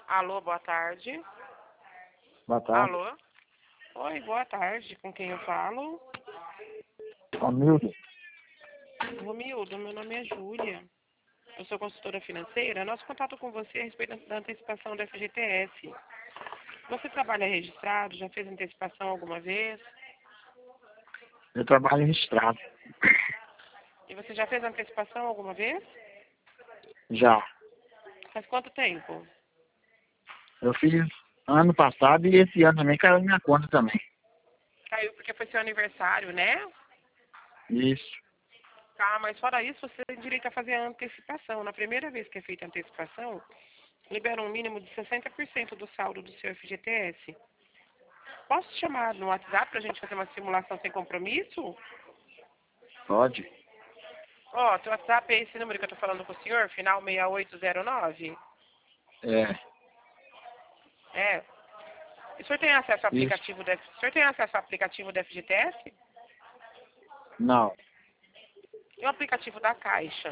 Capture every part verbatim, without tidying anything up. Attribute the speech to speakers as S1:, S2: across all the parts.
S1: Alô, boa tarde.
S2: Boa tarde.
S1: Alô? Oi, boa tarde. Com quem eu falo?
S2: Romildo.
S1: Romildo, meu nome é Júlia. Eu sou consultora financeira. Nosso contato com você é a respeito da antecipação do F G T S. Você trabalha registrado? Já fez antecipação alguma vez?
S2: Eu trabalho registrado.
S1: E você já fez antecipação alguma vez?
S2: Já.
S1: Faz quanto tempo?
S2: Eu fiz ano passado e esse ano também caiu na minha conta também.
S1: Caiu porque foi seu aniversário, né?
S2: Isso.
S1: Tá, mas fora isso, você tem direito a fazer a antecipação. Na primeira vez que é feita a antecipação, libera um mínimo de sessenta por cento do saldo do seu F G T S. Posso te chamar no WhatsApp pra gente fazer uma simulação sem compromisso?
S2: Pode?
S1: Ó, teu WhatsApp é esse número que eu tô falando com o senhor, final seis oito zero nove?
S2: É.
S1: É. E o senhor tem acesso ao
S2: Isso.
S1: aplicativo do, F- o senhor tem acesso ao aplicativo do F G T S?
S2: Não.
S1: E o aplicativo da Caixa?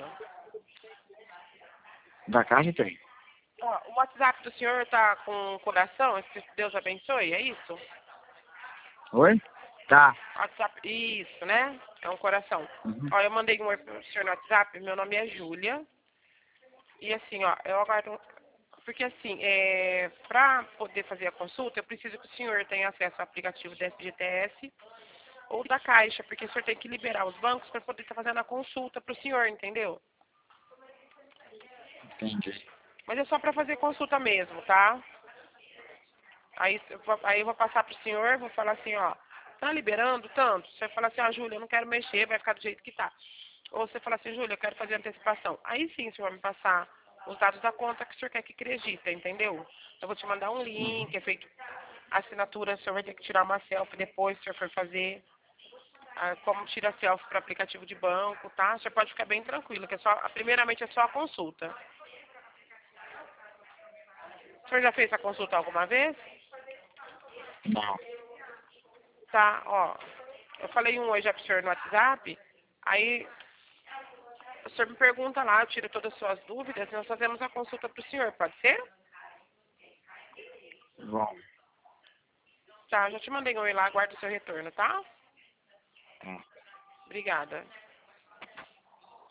S2: Da Caixa tem.
S1: Ó, o WhatsApp do senhor tá com coração? Que Deus abençoe, é isso?
S2: Oi? Tá.
S1: WhatsApp, isso, né? É um coração.
S2: Uhum.
S1: Ó, eu mandei um oi pro senhor no WhatsApp, meu nome é Júlia. E assim, ó, eu aguardo. Porque assim, é, para poder fazer a consulta, eu preciso que o senhor tenha acesso ao aplicativo da F G T S ou da Caixa, porque o senhor tem que liberar os bancos para poder estar fazendo a consulta para o senhor, entendeu?
S2: Entendi.
S1: Mas é só para fazer consulta mesmo, tá? Aí, eu vou- aí eu vou passar pro senhor, vou falar assim, ó, tá liberando tanto? Você fala assim, ó, Júlia, eu não quero mexer, vai ficar do jeito que tá. Ou você fala assim, Júlia, eu quero fazer antecipação. Aí sim o senhor vai me passar os dados da conta que o senhor quer que acredita, entendeu? Eu vou te mandar um
S2: Uhum.
S1: link, é feito a assinatura, o senhor vai ter que tirar uma selfie depois, se o senhor for fazer. Ah, como tira selfie para aplicativo de banco, tá? O senhor pode ficar bem tranquilo, que é só, primeiramente é só a consulta. O senhor já fez a consulta alguma vez?
S2: Não.
S1: Tá, ó. Eu falei um oi já pro senhor no WhatsApp, aí o senhor me pergunta lá, eu tiro todas as suas dúvidas e nós fazemos a consulta pro senhor, pode ser?
S2: Bom.
S1: Tá, já te mandei um oi lá, aguardo o seu retorno, tá?
S2: Tá.
S1: Obrigada.